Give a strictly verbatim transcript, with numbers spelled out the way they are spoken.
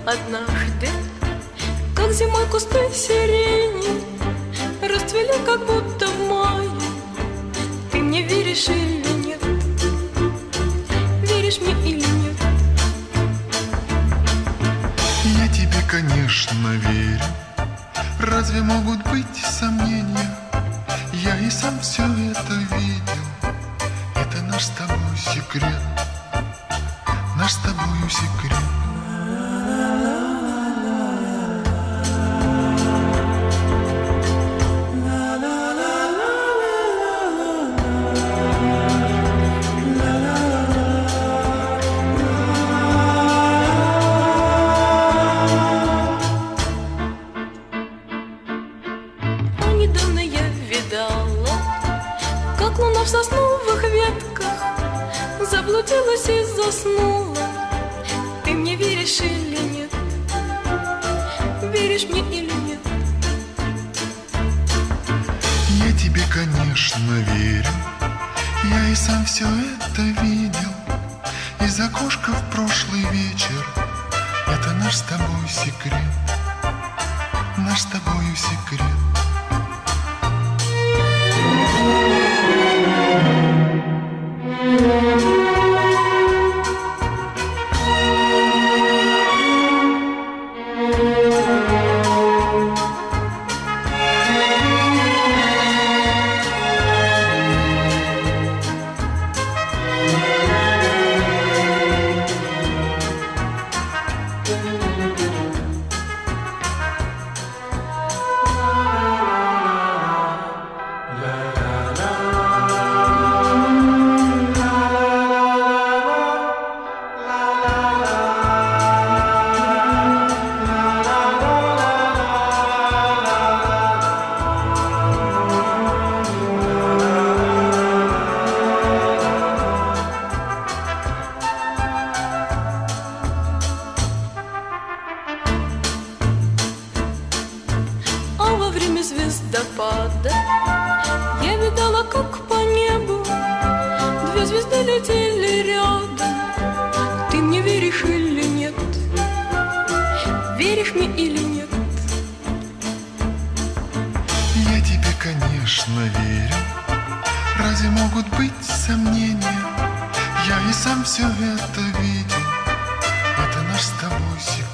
однажды, как зимой кусты сирени расцвели, как будто в мае. Ты мне веришь или нет? Веришь мне или нет? Я тебе, конечно, верю. Разве могут быть сомнения? Я и сам все это видел. Это наш с тобой секрет. Наш с тобою секрет. Недавно я видала, как луна в сосновых ветках заблудилась и заснула. Ты мне веришь или нет? Веришь мне или нет? Я тебе, конечно, верю. Я и сам все это видел. Из окошка в прошлый вечер. Это наш с тобой секрет. Наш с тобою секрет. Во время звездопада я видала, как по небу две звезды летели рядом. Ты мне веришь или нет? Веришь мне или нет? Я тебе, конечно, верю. Разве могут быть сомнения? Я и сам все это видел. Это наш с тобой секрет.